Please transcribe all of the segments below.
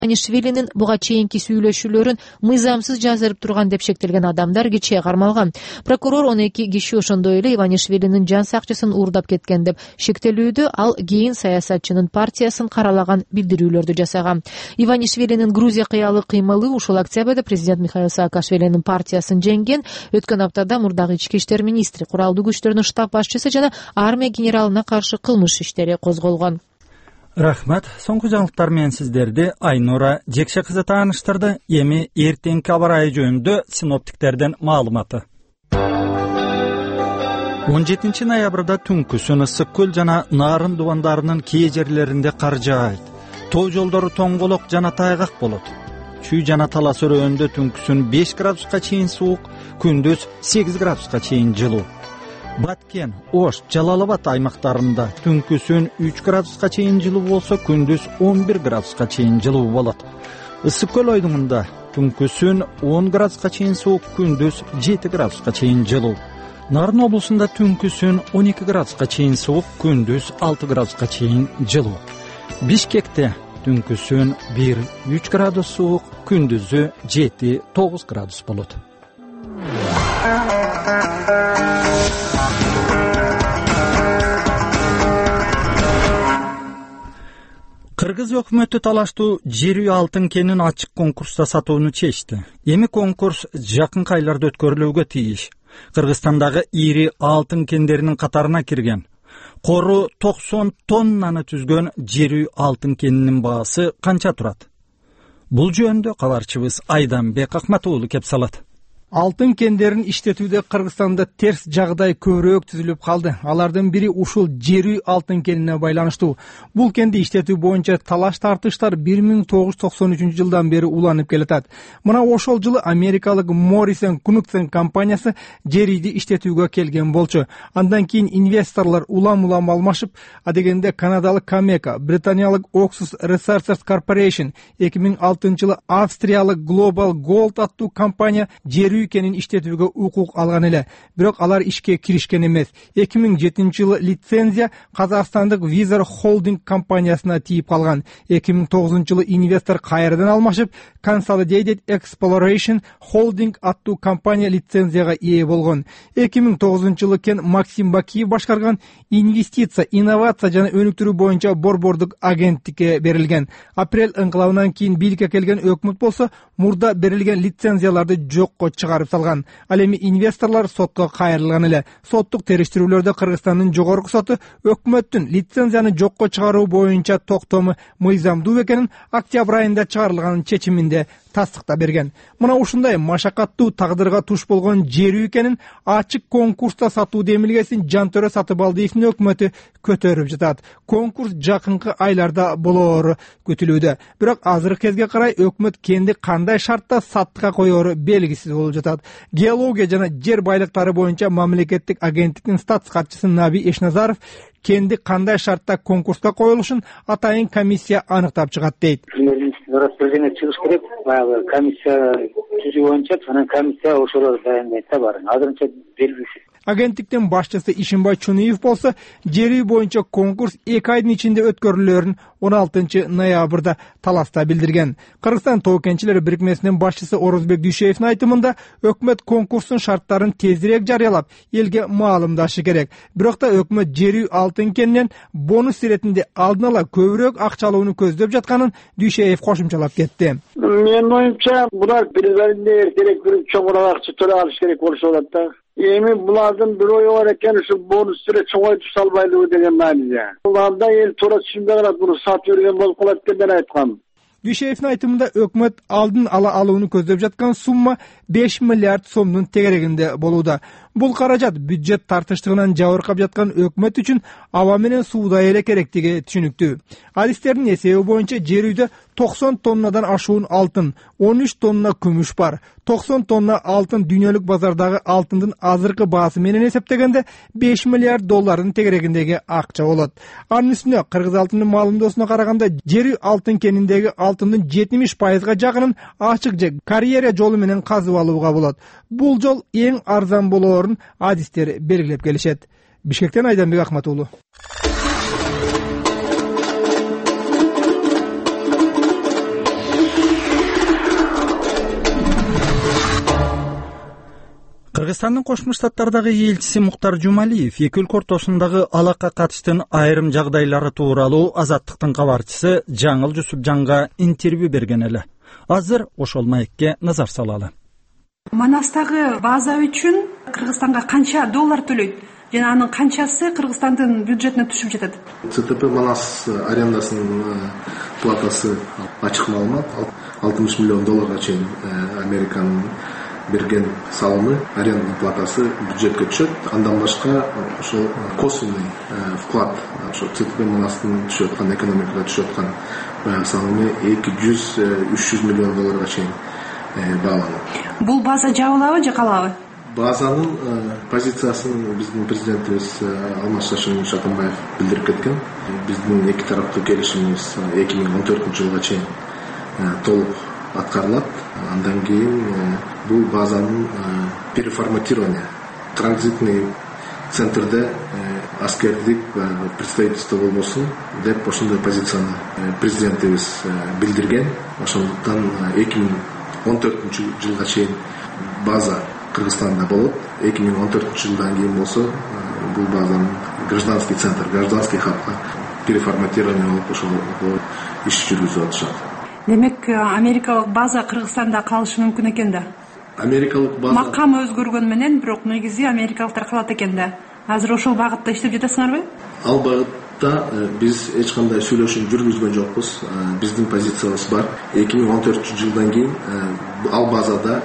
Иванишвилинин буга чейинки сүйлөшүүлөрүн мыйзамсыз жаздырып турган деп шектелген адамдар кечээ кармалган. Прокурор 12 киши ошондой эле Иванишвилинин жан сакчысын уурдап кеткен деп шектелүүдө, ал кийин саясатчынын партиясын каралаган билдирүүлөрдү жасаган. Иванишвилинин Грузия кыялы кыймылы ушул октябрда президент Михаил Саакашвилинин партиясын жеңген. Өткөн аптада мурдагы ички иштер министри, куралдуу күчтөрдүн штаб башчысы жана армия генералына каршы кылмыш иштери козголгон. Рахмат. Соңку жаңылыктар менен сиздерди Айнура Жекше кызы тааныштырды. Эми эртеңки аба ырайы жөнүндө синоптиктерден маалыматы. 17 ноябрда түнкүсүн ысык көл жана Нарын дубандарынын кээ жерлеринде кар жаайт. Тоо жолдору тоңголок жана тайгак болот. Чүй жана Талас өрөөндө түнкүсүн 5 градуска чейин суук, күндүз 8 градуска чейин жылуу. Баткен, Ош, Жалалабад аймактарында түнкүсүн 3 градуска чейин жылуу болсо, күндүз 11 градуска чейин жылуу болот. Ысык көл ойдуңунда түнкүсүн 10 градуска чейин суук, күндүз 7 градуска чейин жылуу. Нарын облусунда түнкүсүн 12 градуска чейин суук, күндүз 6 градуска чейин жылуу. Бишкекте түнкүсүн 1-3 градус суук, күндүзү 7-9 градус болот. Кыргыз өкмөтү талаштуу жер үй алтын кенин ачык конкурста сатууну чечти. Эми конкурс жакынкы айларда өткөрүлүүгө тийиш. Кыргызстандагы ири алтын кендеринин катарына кирген. Кору 90 тоннаны түзгөн жер үй алтын кенинин баасы канча турат? Бул жөнүндө кабарчыбыз Айданбек Акматуулу кеп салат. Алтын кендерин иштетүүдө Кыргызстанда терс жагдай көбүрөөк түзүлүп калды. Алардын бири ушул жер үй алтын кенине байланыштуу. Бул кенди иштетүү боюнча талаш тартыштар 1993 жылдан бери уланып келатат. Мына ошол жылы америкалык Morrison Knudsen компаниясы жер үйдү иштетүүгө келген болчу. Андан кийин инвесторлор улам алмашып, адегенде канадалык Cameco, британиялык Oxus Research Corporation, 2006 жылы австриялык Global Gold аттуу компания жер кенин иштетүүгө укук алган эле. Бирок алар ишке киришкен эмес. 2007 жылы лицензия Казакстандык Визер Holding компаниясына тийип калган. 2009 жылы инвестор кайрадан алмашып, Consolidated Exploration Holding аттуу компания лицензияга ээ болгон. 2009 жылы кен Максим Бакиев башкарган инвестиция, инновация жана өнүктүрүү боюнча борбордук агенттикке берилген. Апрель ыңгылабынан кийин бийликке келген өкмөт болсо, мурда берилген лицензияларды жокко чыгарып салган. Ал эми инвесторлор сотко кайрылган эле. Соттук териштирүүлөрдө Кыргызстандын жогорку соту өкмөттүн лицензияны жокко чыгаруу боюнча токтому мыйзамдуу экенин октябрь айында чыгарылган чечиминде тастыкта берген. Мына ушундай машакаттуу тагдырга туш болгон жер үй экенин ачык конкурста сатуу демилгесин Жантөрө Сатыбалдиевдин өкмөтү көтөрүп жатат. Конкурс жакынкы айларда болоору күтүлүүдө. Бирок азыркы кезге карай өкмөт кенди кандай шартта саттыкка коёру белгисиз болуп жатат. Геология жана жер байлыктары боюнча мамлекеттик агенттиктин статс катчысы Наби Эшназаров кенди кандай шартта конкурска коюлушун атайын комиссия аныктап чыгат дейт. Распоряжение чыгыш керек, баягы комиссия түзүү боюнча, анан комиссия ошолор даяндайт да баарын. Азырынча белгисиз. Агенттиктин башчысы Ишимбай Чуниев болсо, жер үй боюнча конкурс 2 айдын ичинде өткөрүлөөрүн 16 ноябрда Таласта билдирген. Кыргызстан тоо кенчилери бирикмесинин башчысы Орозбек Дүйшеевдин айтымында, өкмөт конкурстун шарттарын тезирээк жарыялап, элге маалымдашы керек. Бирок да өкмөт жер үй алтын кенинен бонус иретинде алдын ала көбүрөөк акча алууну көздөп жатканын Дүйшеев кошумчалап кетти. Менин оюмча, булар бир-биринде эртерээк бир чоңураак акча төлөп алыш керек болушу болот да. Эми булардын бир ою бар экен, ушу бонус сүрөт чоңойтуп салбайлыгы деген мааниде. Буларда эл туура түшүнбөй калат, буну сатып берген болуп калат деп мен айткам. Дүйшеевдин айтымында өкмөт алдын ала алууну көздөп жаткан сумма 5 миллиард сомдун тегерегинде болууда. Бул каражат бюджет тартыштыгынан жабыркап жаткан өкмөт үчүн аба менен суудай эле керектиги түшүнүктүү. Адистердин эсеби боюнча жер үйдө 90 тоннадан ашуун алтын, 13 тонна күмүш бар. 90 тонна алтын дүйнөлүк базардагы алтындын азыркы баасы менен эсептегенде 5 миллиард доллардын тегерегиндеги акча болот. Анын үстүнө Кыргыз алтынын маалымдоосуна караганда жер үй алтын кениндеги алтындын 70%га жагынын ачык же карьера жолу менен казып алууга болот. Бул жол эң арзан болоорун адистер белгилеп келишет. Бишкектен Айданбек Акматуулу. Кыргызстандын Кошмо Штаттардагы элчиси Муктар Жумалиев эки өлкө ортосундагы алакка катыштын айрым жагдайлары тууралуу Азаттыктын кабарчысы Жаңыл Жусупжанга интервью берген эле. Азыр ошол маекке назар салалы. Манастагы база үчүн Кыргызстанга канча доллар төлөйт жана анын канчасы Кыргызстандын бюджетине түшүп жатат? ЦТП Манас арендасынын платасы ачык маалымат, 60 миллион долларга чейин Американын берген салымы, аренда платасы бюджетке түшөт. Андан башка ошол косвенный вклад, ошо ЦТП Манастын түшүп аткан экономикага түшүп аткан салымы 200-300 миллион долларга чейин бааланат. Бул база жабылабы же калабы? Базанын позициясын биздин президентибиз Алмаз Шашимович Атамбаев билдирип кеткен. Биздин эки тараптуу келишимибиз 2014-жылга чейин толук аткарылат. Андан кийин бул базанын переформатирование, транзитный центрде аскердик представительство болбосун деп ошондой позицияны президентибиз билдирген. Ошондуктан 2014-жылга чейин база Кыргызстанда болот. 2014-жылдан кийин болсо бул базанын гражданский центр, гражданский хабга переформатирование болуп ошол иш жүргүзүп атышат. Демек, америкалык база Кыргызстанда калышы мүмкүн экен да. Америкалык база макамы өзгөргөн менен, бирок негизи америкалыктар калат экен да. Азыр ошол багытта иштеп жатасыңарбы? Ал багытта биз эч кандай сүйлөшүү жүргүзгөн жокпуз. Биздин позициябыз бар. 2014-жылдан кийин ал базада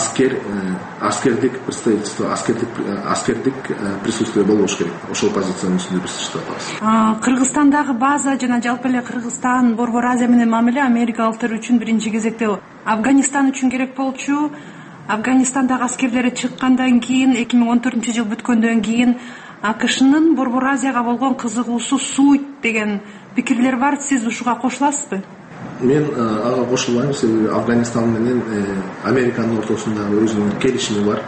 аскердик представительство, аскердик присутствие болуш керек. Ошол позициянын үстүндө биз иштеп атабыз. Кыргызстандагы база жана жалпы эле Кыргызстан, Борбор Азия менен мамиле америкалыктар үчүн биринчи кезекте Афганистан үчүн керек болчу. Афганистандагы аскерлери чыккандан кийин 2014-жыл бүткөндөн кийин АКШнын Борбор Азияга болгон кызыгуусу суйт деген пикирлер бар. Сиз ушуга кошуласызбы? Мен ага кошулбайм. Себеби Афганистан менен Американын ортосунда өзүнүн келишими бар.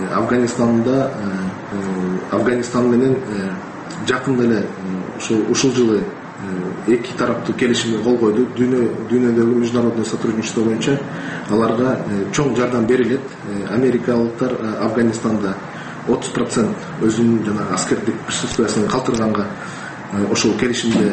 Афганистан менен жакында эле ушул жылы эки тараптуу келишимге кол койду. Дүйнөдөгү международный сотрудничество боюнча аларга чоң жардам берилет. Америкалыктар Афганистанда 30% өзүнүн жана аскердик присутствиясын калтырганга ошол келишимде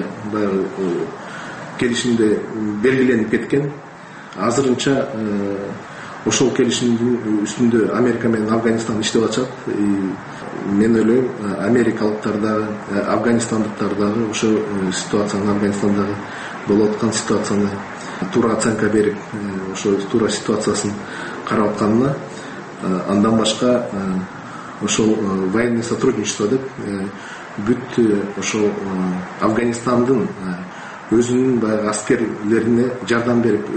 белгиленип кеткен. Азырынча ошол келишимдин үстүндө Америка менен Афганистан иштеп атышат. Мен ойлойм, америкалыктар дагы, афганистандыктар дагы ошол ситуацияны, Афганистандагы болуп аткан ситуацияны туура оценка берип, ошол туура ситуациясын карап атканына, андан башка ошол военный сотрудничество деп бүт ошол Афганистандын өзүнүн баягы аскерлерине жардам берип,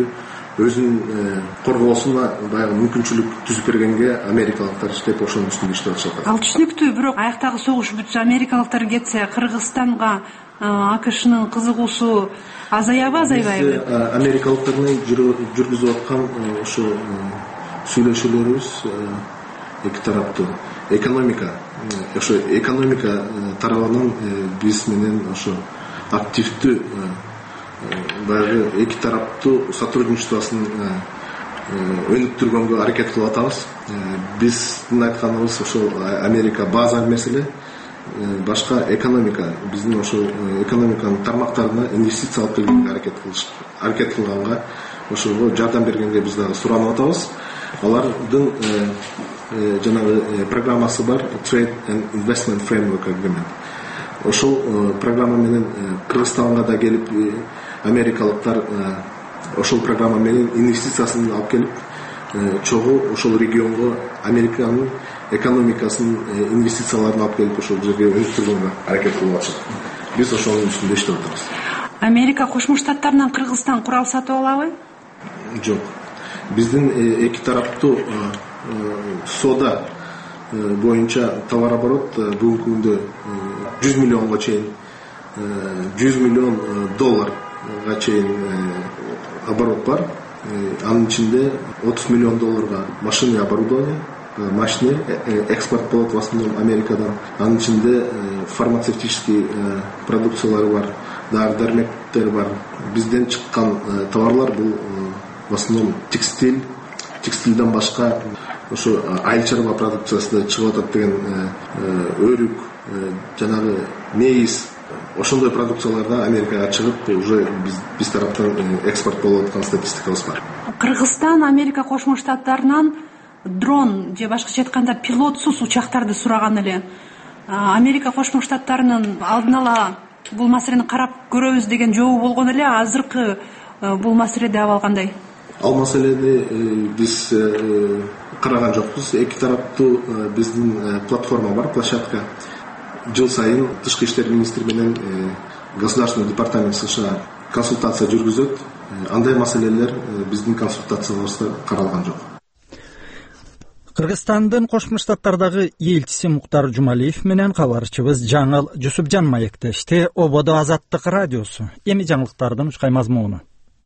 өзүнүн коргоосуна баягы мүмкүнчүлүк түзүп бергенге америкалыктар иштеп ошонун үстүндө иштеп атышат. Ал түшүнүктүү, бирок аяктагы согуш бүтсө, америкалыктар кетсе, Кыргызстанга АКШнын кызыгуусу азаябы, азайбайбы? Америкалыктар менен жүргүзүп аткан ошо сүйлөшүүлөрүбүз эки тараптуу. Ошо экономика тарабынан биз менен ошо активдүү баягы эки тараптуу сотрудничествосын өнүктүргөнгө аракет кылып атабыз. Биздин айтканыбыз ошол Америка база маселе, башка экономика, биздин ошол экономиканын тармактарына инвестиция алып келгенге аракет кылганга, ошого жардам бергенге биз дагы суранып атабыз. Алардын жанагы программасы бар, Trade and Investment Framework Agreement. Ошол программа менен Кыргызстанга да келип, америкалыктар ошол программа менен инвестициясын алып келип, чогуу ошол регионго Американын экономикасынын инвестицияларын алып келип, ошол жерге өнүктүргөнгө аракет кылып атышат. Биз ошонун үстүндө иштеп атабыз. Америка Кошмо Штаттарынан Кыргызстан курал сатып алабы? Жок. Биздин эки тараптуу соода боюнча товарооборот бүгүнкү күндө 100 миллионго чейин, 100 миллион долларга чейин оборот бар. Анын ичинде 30 миллион долларга машина оборудование, машина экспорт болот в основном Америкадан. Анын ичинде фармацевтический продукциялар бар, дары-дармектер бар. Бизден чыккан товарлар бул в основном текстиль, текстилден башка ошо айыл чарба продукциясы чыгып атат деген өрүк, жанагы мейиз, ошондой продукцияларда Америкага чыгып уже биз тараптан экспорт болуп аткан статистикабыз бар. Кыргызстан Америка Кошмо Штаттарынан дрон же башкача айтканда пилотсуз учактарды сураган эле. Америка Кошмо Штаттарынын алдын ала бул маселени карап көрөбүз деген жообу болгон эле. Азыркы бул маселеде абал кандай? Ал маселени биз караган жокпуз. Эки тараптуу биздин платформа бар, площадка. Жыл сайын Тышкы иштер министри менен Государственный департамент США консультация жүргүзөт. Андай маселелер биздин консультациябызда каралган жок. Кыргызстандын Кошмо Штаттардагы элчиси Муктар Жумалиев менен кабарчыбыз Жаңыл Жусупжан маектешти. Ободо Азаттык радиосу. Эми жаңылыктардын учкай мазмуну.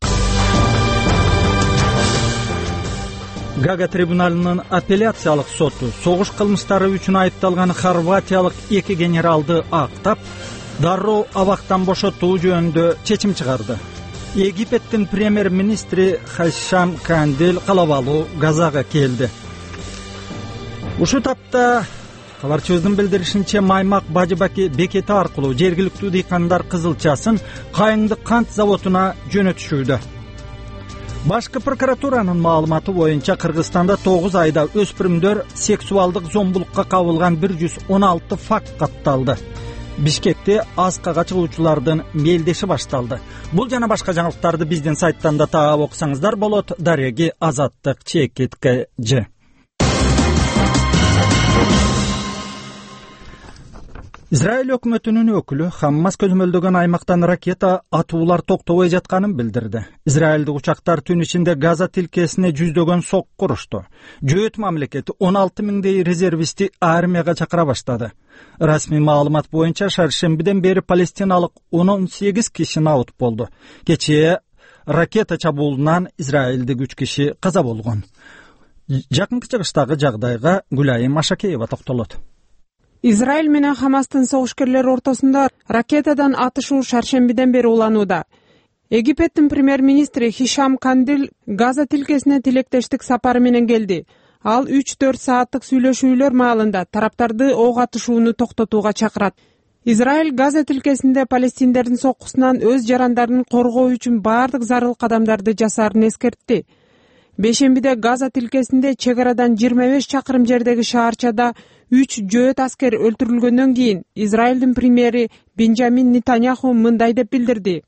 Гага трибуналынын апелляциялык соту согуш кылмыштары үчүн айыпталган хорватиялык 2 генералды актап, дароо абактан бошотуу жөнүндө чечим чыгарды. Египеттин премьер-министри Хишам Кандил калабалуу Газага келди. Ушул тапта кабарчыбыздын билдиришинче Маймак Бажыбаки бекети аркылуу жергиликтүү дыйкандар кызылчасын Кайыңдык кант заводуна жөнөтүшүүдө. Башкы прокуратуранын маалыматы боюнча Кыргызстанда 9 айда өспүрүмдөр сексуалдык зомбулукка кабылган 116 факт катталды. Бишкекте аскага чыгуучулардын мелдеши башталды. Бул жана башка жаңылыктарды биздин сайттан да таап окусаңыздар болот. Дареги Азаттык ЧКТЖ. Израиль өкмөтүнүн өкүлү Хаммас көзөмөлдөгөн аймактан ракета атуулар токтобой жатканын билдирди. Израилдик учактар түн ичинде Газа тилкесине жүздөгөн сокку урушту. Жөөт мамлекети 16 миңдей резервисти армияга чакыра баштады. Расмий маалымат боюнча шаршембиден бери палестиналык 18 киши наут болду. Кечээ ракета чабуулунан израилдик 3 киши каза болгон. Жакынкы чыгыштагы жагдайга Гүлайым Ашакеева токтолот. Израиль менен Хамастын согушкерлери ортосунда ракетадан атышуу шаршембиден бери уланууда. Египеттин премьер-министри Хишам Кандил Газа тилкесине тилектештик сапары менен келди. Ал 3-4 сааттык сүйлөшүүлөр маалында тараптарды ок атышууну токтотууга чакырат. Израиль Газа тилкесинде палестиндердин соккусунан өз жарандарын коргоо үчүн бардык зарыл кадамдарды жасаарын эскертти. Бейшембиде Газа тилкесинде чек арадан 25 чакырым жердеги шаарчада 3 жөөт аскер өлтүрүлгөндөн кийин Израилдин премьери Бенджамин Нетаньяху мындай деп билдирди.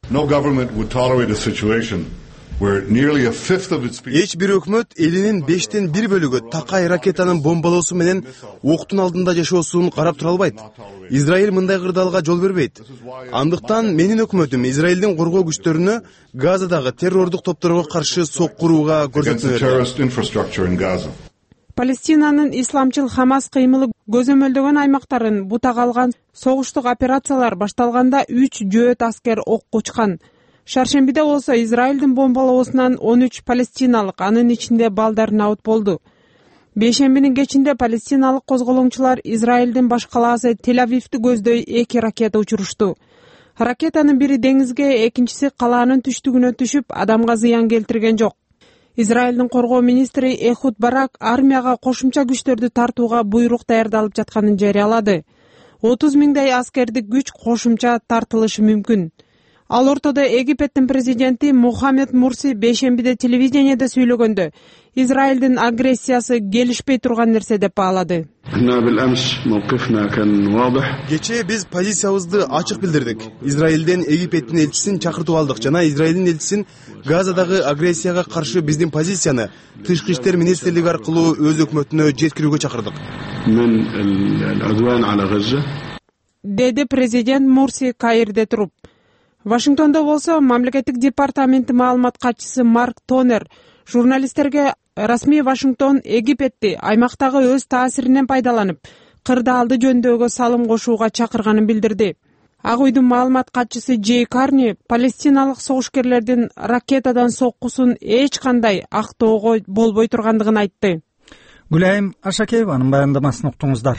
Эч бир өкмөт элинин 5тен 1 бөлүгү такай ракетанын бомбалоосу менен октун алдында жашоосун карап тура албайт. Израиль мындай кырдаалга жол бербейт. Андыктан менин өкмөтүм Израилдин коргоо күчтөрүнө Газадагы террордук топторго каршы соккурууга көрсөтмө берди. Палестинанын исламчыл Хамас кыймылы көзөмөлдөгөн аймактарын бутага алган согуштук операциялар башталганда 3 жөөт аскер окко учкан. Шаршембиде болсо Израилдин бомбалоосунан 13 палестиналык, анын ичинде балдар наут болду. Бейшембинин кечинде палестиналык козголоңчулар Израилдин баш калаасы Тель-Авивди көздөй 2 ракета учурушту. Ракетанын бири деңизге, экинчиси калаанын түштүгүнө түшүп, адамга зыян келтирген жок. Израилдин коргоо министри Эхуд Барак армияга кошумча күчтөрдү тартууга буйрук даярдалып жатканын жарыялады. 30 миңдей аскердик күч кошумча тартылышы мүмкүн. Ал ортодо Египеттин президенти Мухаммед Мурси бейшембиде телевидениеде сүйлөгөндө Израилдин агрессиясы келишпей турган нерсе деп баалады. Кечээ биз позициябызды ачык билдирдик. Израилден Египеттин элчисин чакыртып алдык жана Израилдин элчисин Газадагы агрессияга каршы биздин позицияны Тышкы иштер министрлиги аркылуу өз өкмөтүнө жеткирүүгө чакырдык. Деди президент Мурси Каирде туруп. Вашингтондо болсо мамлекеттик департаменти маалымат катчысы Марк Тонер журналисттерге расмий Вашингтон Египетти аймактагы өз таасиринен пайдаланып, кырдаалды жөндөөгө салым кошууга чакырганын билдирди. Ак үйдүн маалымат катчысы Джей Карни палестиналык согушкерлердин ракетадан соккусун эч кандай актоого болбой тургандыгын айтты. Гүлайым Ашакееванын баяндамасын уктуңуздар.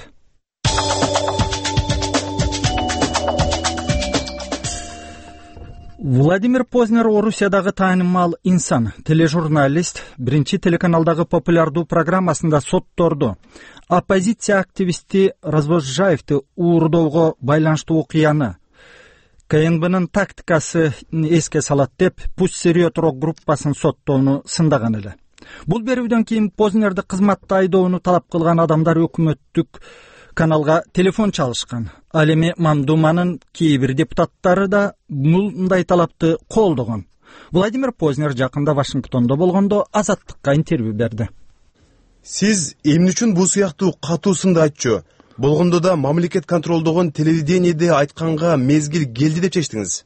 Владимир Познер Орусиядагы таанымал инсан, тележурналист, биринчи телеканалдагы популярдуу программасында сотторду. Оппозиция активисти Развозжаевди уурдоого байланыштуу окуяны КНБнын тактикасы эске салат деп Пусть Вперед рок группасын соттоону сындаган эле. Бул берүүдөн кийин Познерди кызматта айдоону талап кылган адамдар өкмөттүк каналга телефон чалышкан. Ал эми Мамдуманын кээ бир депутаттары да мындай талапты колдогон. Владимир Познер жакында Вашингтондо болгондо Азаттыкка интервью берди. Сиз эмне үчүн бул сыяктуу катуу сынды айтчу? Болгондо да мамлекет контролдогон телевидениеде айтканга мезгил келди деп чечтиңиз.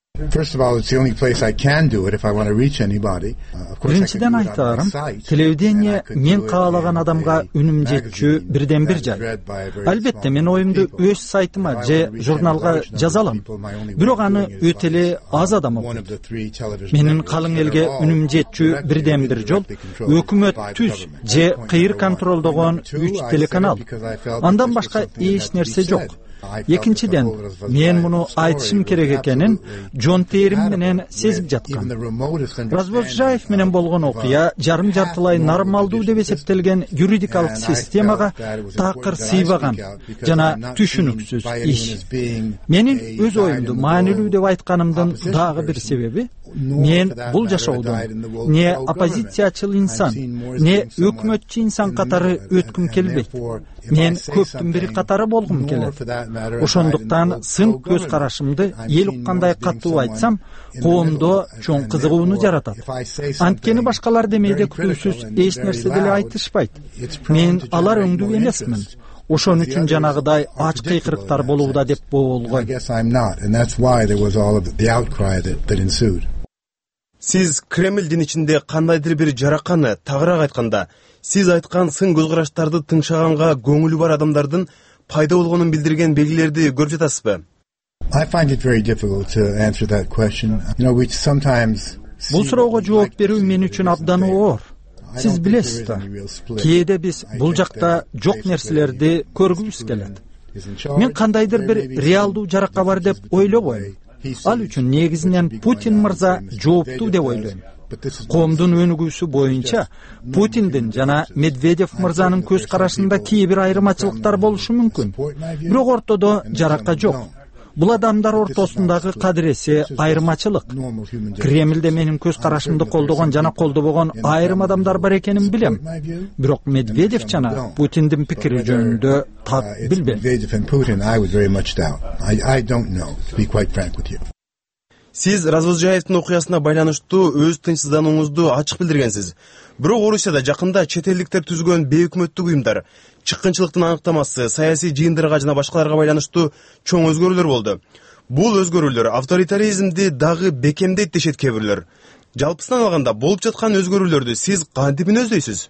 Биринчиден айтарым, телевидение мен каалаган адамга үнүм жетчү бирден бир жай. Албетте мен оюмду өз сайтыма же журналга жаза алам. Бирок аны өтө эле аз адам окуйт. Менин калың элге үнүм жетчү бирден бир жол өкмөт түз же кыйыр контролдогон 3 телеканал. Андан башка эч нерсе жок. Экинчиден, мен муну айтышым керек экенин Жон Терим менен сезип жаткам. Развозжаев менен болгон окуя жарым жартылай нормалдуу деп эсептелген юридикалык системага такыр сыйбаган жана түшүнүксүз иш. Менин өз оюмду маанилүү деп айтканымдын дагы бир себеби, мен бул жашоодон не оппозициячыл инсан, не өкмөтчү инсан катары өткүм келбейт. Мен көптүн бири катары болгум келет. Ошондуктан сын көз карашымды эл уккандай катуу айтсам, коомдо чоң кызыгууну жаратат. Анткени башкалар демейде күтүүсүз эч нерсе деле айтышпайт. Мен алар өңдүү эмесмин. Ошон үчүн жанагыдай ач кыйкырыктар болууда деп болгой. Сиз Кремлдин ичинде кандайдыр бир жараканы, тагыраак айтканда, сиз айткан сын көз караштарды тыңшаганга көңүлү бар адамдардын пайда болгонун билдирген белгилерди көрүп жатасызбы? Бул суроого жооп берүү мен үчүн абдан оор. Сиз билесиз да, кээде биз бул жакта жок нерселерди көргүбүз келет. Мен кандайдыр бир реалдуу жарака бар деп ойлобойм. Ал үчүн негизинен Путин мырза жооптуу деп ойлойм. Коомдун өнүгүүсү боюнча Путиндин жана Медведев мырзанын көз карашында кээ бир айырмачылыктар болушу мүмкүн. Бирок ортодо жарака жок. Бул адамдар ортосундагы кадиреси айырмачылык. Кремлде менин көз карашымды колдогон жана колдобогон айрым адамдар бар экенин билем. Бирок Медведев жана Путиндин пикири жөнүндө так билбейм. Сиз Развозжаевдин окуясына байланыштуу өз тынчсызданууңузду ачык билдиргенсиз. Бирок Орусияда жакында чет элдиктер түзгөн бейөкмөттүк уюмдар чыккынчылыктын аныктамасы, саясий жыйындарга жана башкаларга байланыштуу чоң өзгөрүүлөр болду. Бул өзгөрүүлөр авторитаризмди дагы бекемдейт дешет кээ бирлер. Жалпысынан алганда болуп жаткан өзгөрүүлөрдү сиз кантип мүнөздөйсүз?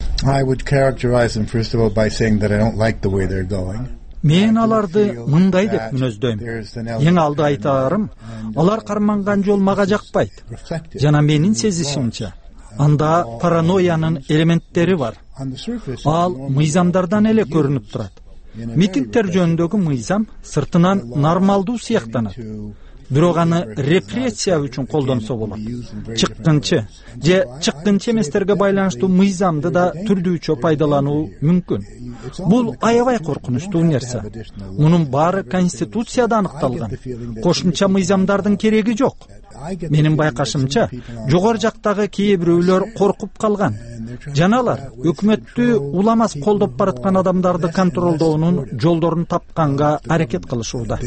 Мен аларды мындай деп мүнөздөйм. Эң алды айтарым, алар карманган жол мага жакпайт. Жана менин сезишимче, анда паранойянын элементтери бар. Ал мыйзамдардан эле көрүнүп турат. Митингдер жөнүндөгү мыйзам сыртынан нормалдуу сыяктанат. Бирок аны репрессия үчүн колдонсо болот. Чыккынчы же чыккынчы эместерге байланыштуу мыйзамды да түрдүүчө пайдалануу мүмкүн. Бул аябай коркунучтуу нерсе. Мунун баары Конституцияда аныкталган. Кошумча мыйзамдардын кереги жок. Менин байкашымча, жогору жактагы кээ бирөөлөр коркуп калган. Жана алар өкмөттү уламас колдоп бараткан адамдарды контролдоонун жолдорун тапканга аракет кылышууда.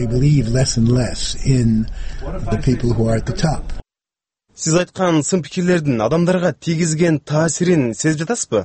Сиз айткан сын пикирлердин адамдарга тийгизген таасирин сезип жатасызбы?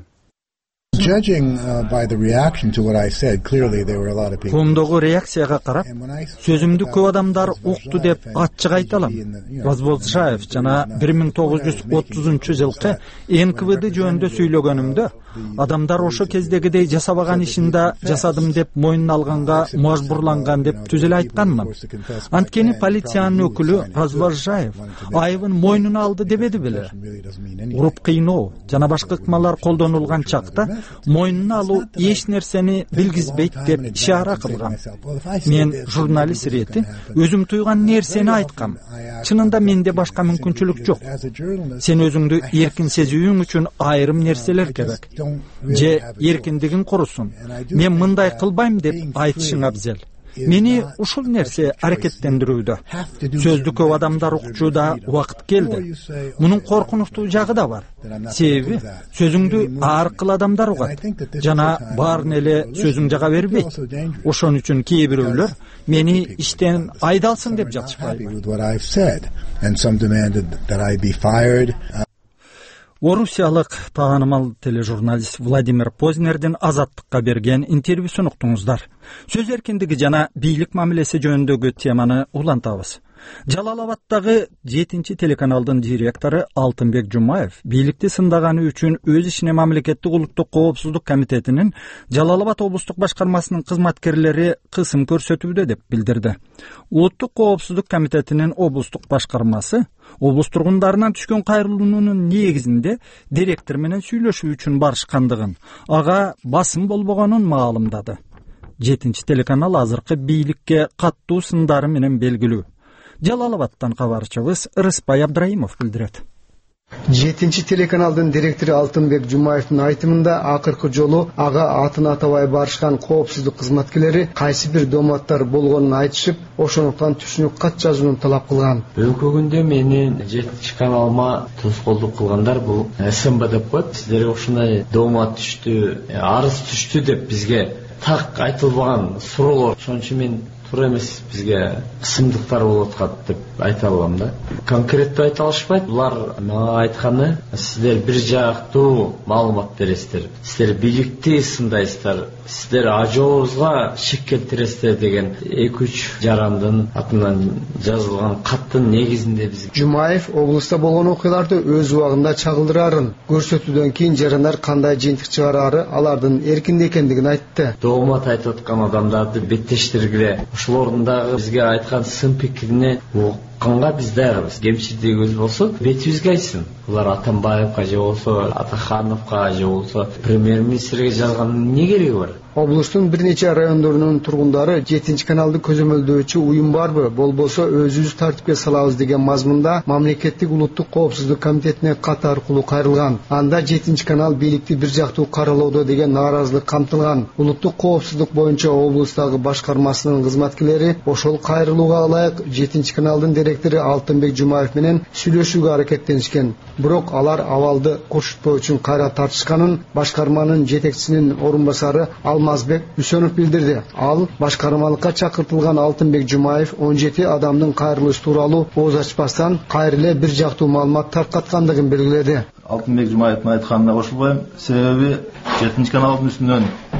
Коомдогу реакцияга карап, сөзүмдү көп адамдар укту деп ачык айта алам. Развозжаев жана 1930 жылкы НКВД жөнүндө сүйлөгөнүмдө Адамдар ошо кездегидей жасабаган ишин да жасадым деп мойнуна алганга мажбурланган деп түз эле айтканмын. Анткени полициянын өкүлү Разважаев айыбын мойнуна алды дебеди беле. Уруп кыйноо жана башка ыкмалар колдонулган чакта мойнуна алуу эч нерсени билгизбейт деп ишара кылган. Мен журналист ирети өзүм туйган нерсени айткам. Чынында менде башка мүмкүнчүлүк жок. Сен өзүңдү эркин сезүүң үчүн айрым нерселер керек. Же эркиндигин корусун. Мен мындай кылбайм деп айтышың абзел. Мени ушул нерсе аракеттендирүүдө. Сөздү көп адамдар укчууда убакыт келди. Мунун коркунучтуу жагы да бар. Себеби сөзүңдү ар кыл адамдар угат жана баарын эле сөзүң жага бербейт. Ошон үчүн кээ бирөөлөр мени иштен айдалсын деп жатышпайбы. Орусиялык таанымал тележурналист Владимир Познердин Азаттыкка берген интервьюсун уктуңуздар. Сөз эркиндиги жана бийлик мамилеси жөнүндөгү теманы улантабыз. Жалалабаддагы 7-чи телеканалдын директору Алтынбек Жумаев бийликти сындаганы үчүн өз ишине мамлекеттик улуттук коопсуздук комитетинин Жалалабад облустук башкармасынын кызматкерлери кысым көрсөтүүдө деп билдирди. Улуттук коопсуздук комитетинин облустук башкармасы облус тургундарынан түшкөн кайрылуунун негизинде директор менен сүйлөшүү үчүн барышкандыгын, ага басым болбогонун маалымдады. 7-чи телеканал азыркы бийликке каттуу сындары менен белгилүү. Жалалабадтан кабарчыбыз Рыспай Абдраимов билдирет. 7-чи телеканалдын директору Алтынбек Жумаевдин айтымында акыркы жолу ага атын атабай барышкан коопсуздук кызматкерлери кайсы бир доматтар болгонун айтышып, ошондуктан түшүнүк кат жазууну талап кылган. Өкөгүндө менин 7-чи каналыма тоскоолдук кылгандар бул СМБ деп коет. Сиздерге ушундай домат түштү, арыз түштү деп бизге так айтылбаган суроолор. Ошон үчүн мен туура эмес, бизге кысымдыктар болуп аткат деп айта алам да. Конкреттүү айта алышпайт. Булар мага айтканы, сиздер бир жактуу маалымат бересиздер. Сиздер бийликти сындайсыздар. Сиздер ажообузга шик келтиресиздер деген 2-3 жарандын атынан жазылган каттын негизинде биз. Жумаев облуста болгон окуяларды өз убагында чагылдырарын, көрсөтүүдөн кийин жарандар кандай жыйынтык чыгарары алардын эркинде экендигин айтты. Доомат айтып аткан адамдарды беттештиргиле, ошолордун дагы бизге айткан сын пикирине укканга биз дагы кемчилдигибиз болсо бетибизге айтсын. Булар Атамбаевка же болсо Атахановка же болсо премьер-министрге жазганын эмне кереги бар? Облустун бир нече райондорунун тургундары 7-чи каналды көзөмөлдөөчү уюм барбы, болбосо өзүбүз тартипке салабыз деген мазмунда мамлекеттик улуттук коопсуздук комитетине кат аркылуу кайрылган. Анда 7-чи канал бийликти бир жактуу каралоодо деген нааразылык камтылган. Улуттук коопсуздук боюнча облустагы башкармасынын кызматкерлери ошол кайрылууга ылайык 7-чи каналдын директору Алтынбек Жумаев менен сүйлөшүүгө аракеттенишкен. Бирок алар абалды көрсөтпөө үчүн кайра тартышканын башкарманын жетекчисинин орун басары Алмазбек Үсөнов билдирди. Ал башкармалыкка чакыртылган Алтынбек Жумаев 17 адамдын кайрылышы тууралуу ооз ачпастан кайрыле бир жактуу маалымат таркаткандыгын белгиледи. Алтынбек Жумаевдин айтканына кошулбайм. Себеби 7-чи каналдын үстүнөн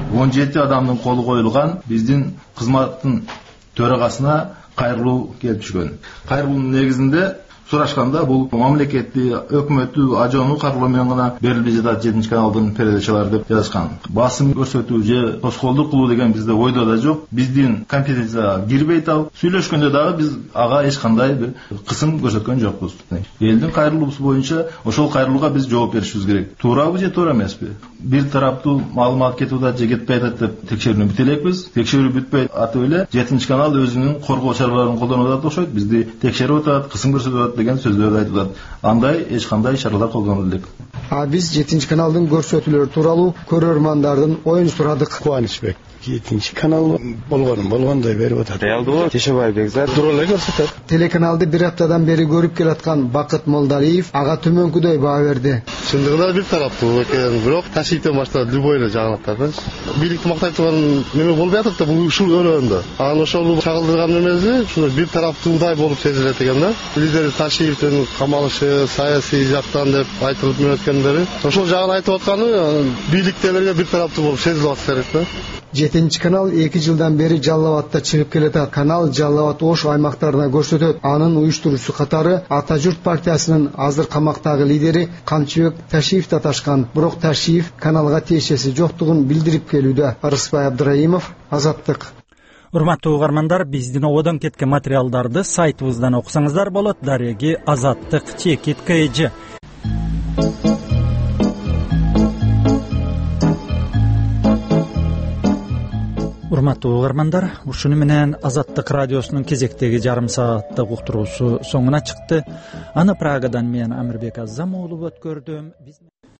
17 адамдын колу коюлган, биздин кызматтын төрагасына кайрылуу келип түшкөн. Кайрылуунун негизинде сурашканда бул мамлекеттик өкмөттүү ажоонун каралоо менен гана берилип жатат 7-чи каналдын передачалары деп жазышкан. Басым көрсөтүү же тоскоолдук кылуу деген бизде ойдо да жок. Биздин компетенцияга кирбейт ал. Сүйлөшкөндө дагы биз ага эч кандай бир кысым көрсөткөн жокпуз. Элдин кайрылуусу боюнча ошол кайрылууга биз жооп беришибиз керек. Туурабы же туура эмеспи? Бир тараптуу маалымат кетип атат же кетпей атат деп текшерүүнү бүтө элекпиз. Текшерүү бүтпөй атып эле 7-чи канал өзүнүн коргоо чараларын колдонуп атат окшойт. Бизди текшерип атат, кысым көрсөтүп атат деген сөздөрдү айтып атат. Андай эч кандай чаралар колдонулду элек. Биз 7-чи каналдын көрсөтүүлөрү тууралуу көрөрмандардын оюн сурадык. Кубанычбек 7-чи канал болгондой берип атат. Реалдуу Тешебай Бекзат туура эле көрсөтөт. Телеканалды бир аптадан бери көрүп келаткан Бакыт Молдалиев ага төмөнкүдөй баа берди. Чындыгында бир тараптуу экен, бирок ташиктен баштап любой эле жагынаттарда бийликти мактай турган неме болбой атат да, бул ушул өрөөндө. Анан ошол чагылдырган немеси ушул бир тараптуудай болуп сезилет экен да. Лидер Ташиевдин камалышы саясий жактан деп айтылып өткөндөрү ошол жагын айтып атканы бийликтегилерге бир тараптуу болуп сезилип атса керек да. 7 канал 2 жылдан бери Жалал Абадта чыгып келатат. Канал Жалал Абад Ош аймактарына көрсөтөт. Анын уюштуруучусу катары Ата журт партиясынын азыр камактагы лидери Камчыбек Ташиев таташкан. Бирок Ташиев каналга тиешеси жоктугун билдирип келүүдө. Арыспай Абдыраимов, Азаттык. Урматтуу угармандар, биздин ободон кеткен материалдарды сайтыбыздан окусаңыздар болот. Дареги Азаттык чекит КЖ. Урматтуу угармандар, ушуну менен Азаттык радиосунун кезектеги жарым сааттык уктуруусу соңуна чыкты. Аны Прагадан мен Амирбек Аззам уулу өткөрдүм.